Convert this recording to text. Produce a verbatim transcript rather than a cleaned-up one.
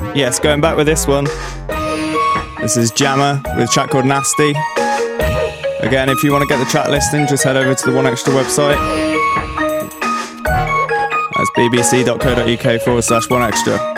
yes, going back with this one. This is Jammer with a track called Nasty. Again, if you want to get the track listing, just head over to the One Extra website. That's bbc.co.uk forward slash one extra.